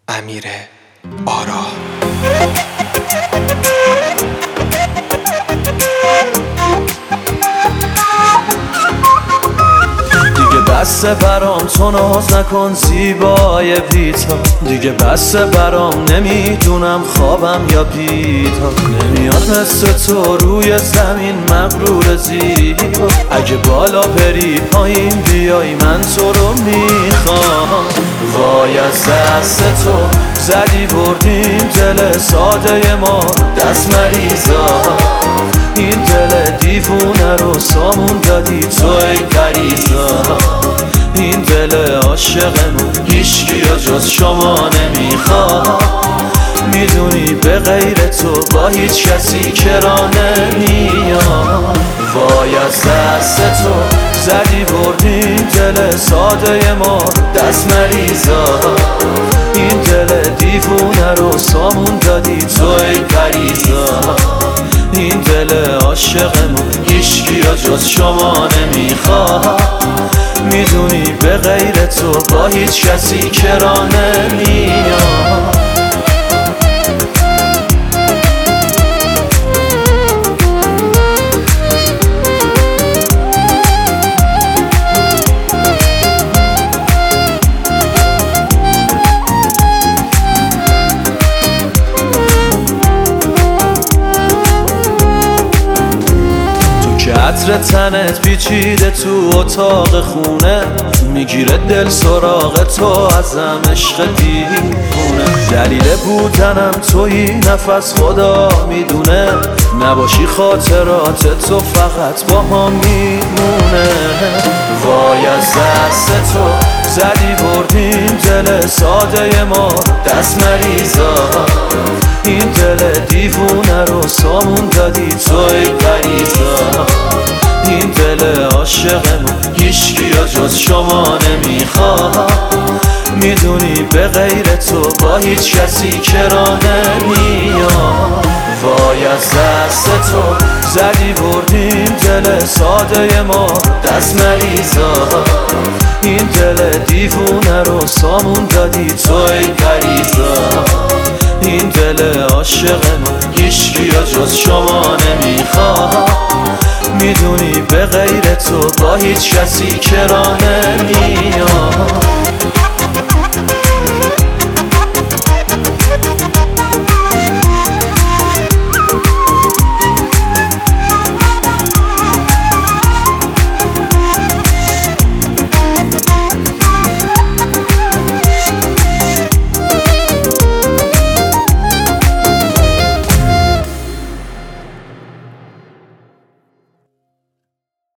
امیر آرا. دیگه بسه برام تو ناز نکن زیبای بیتا، دیگه بسه برام نمیدونم خوابم یا بیتا، نمیاد مثل تو روی زمین مغرور زیبا، اگه بالا بری پایین بیای من تو رو میخوام. وای از دست تو زدی بردیم دل ساده ما دست مریضا، این دل دیوونه رو سامون دادی تو ای پریزا، این دل عاشقمون هیچکی جز شما نمیخواد، میدونی به غیر تو با هیچ کسی کرا نمیاد. وای از دست تو زدی بردیم دل ساده ما دست مریضا، این دل دیوونه رو سامون دادی تو ای پریزا، این دل عاشقمون هیچکی جز شما نمیخواد، میدونی به غیر تو با هیچ کسی کرا نمیاد. عطر تنت پیچیده تو اتاق خونه، میگیره دل سراغ تو ازم عشق دیوونه، دلیل بودنم توی نفس خدا میدونه، نباشی خاطرات تو فقط با هم میمونه. وای از دست تو زدی بردیم دل ساده ما دست مریضا، این دل دیوونه رو سامون دادی تو ای پریزا، این دل عاشقمون هیچکی جز شما نمیخواد، میدونی به غیر تو با هیچ کسی کرا نمیاد. وای از دست تو زدی بردیم دل ساده ما دست مریضا، این دل دیوونه رو سامون دادی تو ای پریزا، این دل عاشقمون هیچکی جز شما نمیخواد، میدونی به غیر تو با هیچ کسی کرا نمیاد.